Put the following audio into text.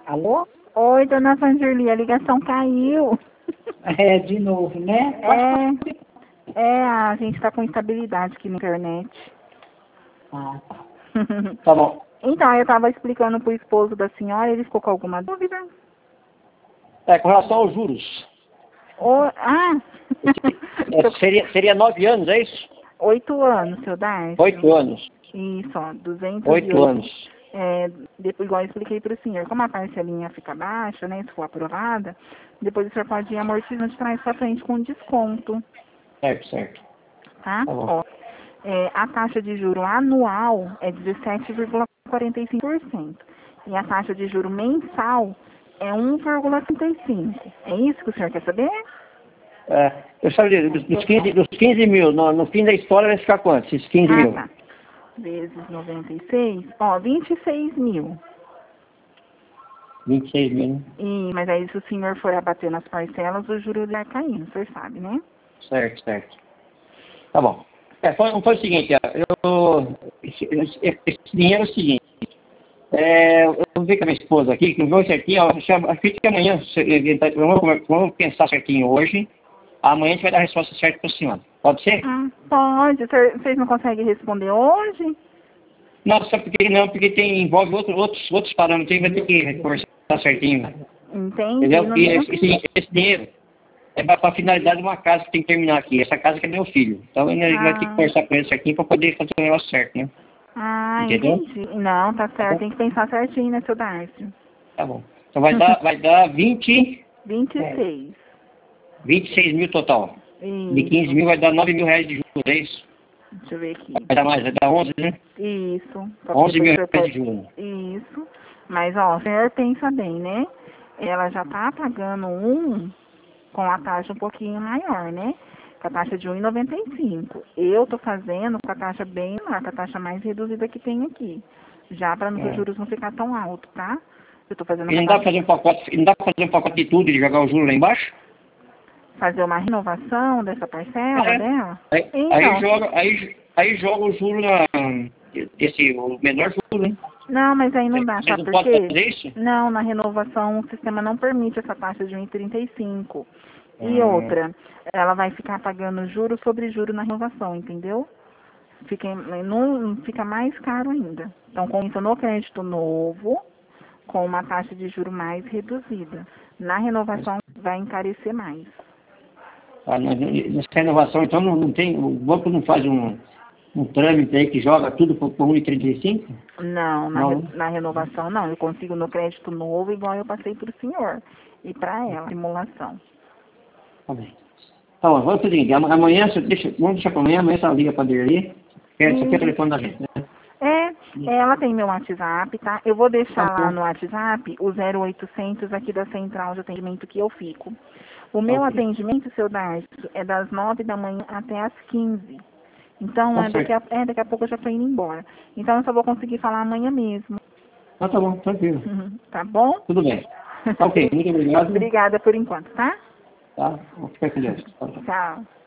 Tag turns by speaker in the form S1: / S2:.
S1: Alô?
S2: Oi, dona Vanderly, a ligação caiu.
S1: É, de novo, né?
S2: A gente está com instabilidade aqui na internet.
S1: Ah, tá. Tá bom.
S2: Então, eu estava explicando para o esposo da senhora, ele ficou com alguma dúvida?
S3: Com relação aos juros. Seria 9 anos, é isso?
S2: 8 anos, seu Darcy.
S3: 8 anos.
S2: Isso, ó, 208.
S3: 8 anos.
S2: Depois, igual eu expliquei para o senhor, como a parcelinha fica baixa, né, se for aprovada, depois o senhor pode ir amortizando de trás para frente com desconto.
S3: Certo.
S2: Tá?
S3: Tá bom.
S2: Ó, a taxa de juro anual é 17,45%. E a taxa de juro mensal é 1,35%. É isso que o senhor quer saber?
S3: Eu sabia, dos 15 mil, no fim da história vai ficar quanto? Esses 15 mil?
S2: Tá. Vezes 96, ó, 26 mil.
S3: 26 mil, né?
S2: Mas aí se o senhor for abater nas parcelas, o juro vai caindo, o senhor sabe, né?
S3: Certo. Tá bom. Foi o seguinte, esse dinheiro é o seguinte. Eu vou ver com a minha esposa aqui, que não vou certinho, acredito que amanhã, vamos pensar certinho hoje, amanhã a gente vai dar a resposta certa para o senhor. Pode ser?
S2: Pode. Vocês não conseguem responder hoje?
S3: Não, sabe por que não? Porque envolve outros parâmetros, aí vai ter que conversar certinho.
S2: Entendi.
S3: Entendeu? E esse dinheiro é para a finalidade de uma casa que tem que terminar aqui. Essa casa que é meu filho. Então ele vai ter que conversar com ele certinho para poder fazer o negócio certo, né? Entendeu?
S2: Entendi. Não, tá certo. Tem que pensar certinho, né, seu Darcy?
S3: Tá bom. Então vai dar
S2: 26
S3: mil total. De 15 mil vai dar 9 mil reais de juros, é isso?
S2: Deixa eu ver aqui.
S3: Vai dar mais, vai dar 11, né?
S2: Isso.
S3: 11 mil reais de juros.
S2: Isso. Mas, ó, o senhor pensa bem, né? Ela já tá pagando com a taxa um pouquinho maior, né? Com a taxa de 1,95. Eu tô fazendo com a taxa bem maior, com a taxa mais reduzida que tem aqui. Já para os juros não ficar tão alto, tá? Eu tô fazendo.
S3: E não dá pra fazer um pacote de tudo e jogar o juro lá embaixo?
S2: Fazer uma renovação dessa parcela dela?
S3: Aí joga o juro o menor juro, né?
S2: Não, mas aí não dá, sabe por quê?
S3: Isso?
S2: Não, na renovação o sistema não permite essa taxa de 1,35. E outra, ela vai ficar pagando juro sobre juro na renovação, entendeu? Fica mais caro ainda. Então, com isso no crédito novo, com uma taxa de juro mais reduzida. Na renovação vai encarecer mais.
S3: Nessa renovação, então, não tem, o banco não faz um trâmite aí que joga tudo por 1,35?
S2: Não, na renovação não. Eu consigo no crédito novo, igual eu passei para o senhor. E para ela, simulação.
S3: Tá bem. Tá bom, vamos fazer o seguinte, amanhã, vamos deixar para amanhã você liga para a Derli, esse aqui é o telefone da gente, né?
S2: Ela tem meu WhatsApp, tá? Eu vou deixar lá no WhatsApp o 0800 aqui da central de atendimento que eu fico. O meu atendimento, seu Darcio, é das 9 da manhã até as 15. Então, daqui a pouco eu já estou indo embora. Então, eu só vou conseguir falar amanhã mesmo.
S3: Tá bom, tranquilo.
S2: Tá bom?
S3: Tudo bem. Ok, muito obrigado.
S2: Obrigada por enquanto, tá?
S3: Tá, vou ficar com Deus.
S2: Tchau.